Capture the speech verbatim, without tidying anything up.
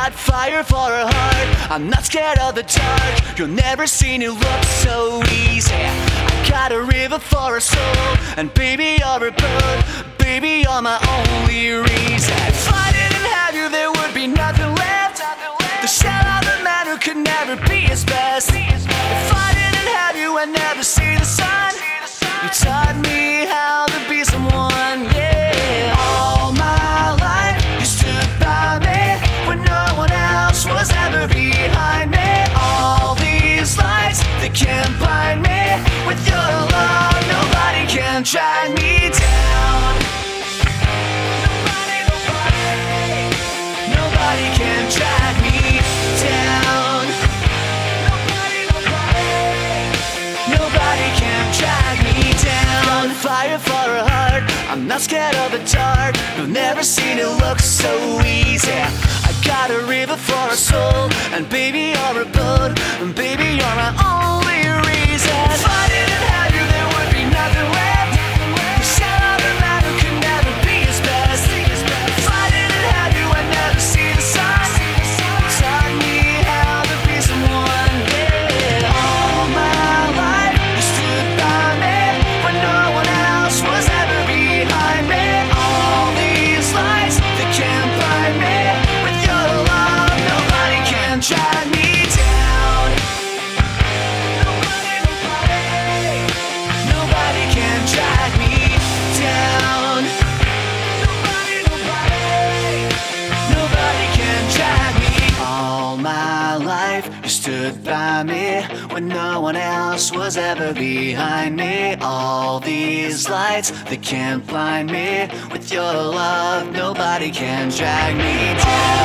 got fire for a heart. I'm not scared of the dark. You'll never see me look so easy. I got a river for a soul, and baby you're a bird. Baby you're my only reason. If I didn't have you, there would be nothing left. The shell of the man who could never be his best. If I didn't have you, I'd never see the sun. You taught me how to be someone, yeah. All my life you stood by me when no one else was ever behind me. All these lights, they can't blind me. With your love, nobody can drag me down. Nobody, nobody, nobody can drag me down. Nobody, nobody, nobody can drag me down. Fire for a heart, I'm not scared of the dark. You've never seen it look so easy. I got a river for a soul, and baby you're a boat, and baby you're my only reason. If I didn't have you, there would be nothing left. The shadow of the man who could never be his best. If I didn't have you, I'd never see the sun. You taught me how to be someone, yeah. All my life you stood by me when no one else was ever behind me. All these lights, they can't blind me. With your love, nobody can drag me down. Nobody, nobody, nobody can drag me down. Nobody, nobody, nobody can drag me. All my life you stood by me when no one else was ever behind me. All these lights, they can't blind me. With your love, nobody can drag me down.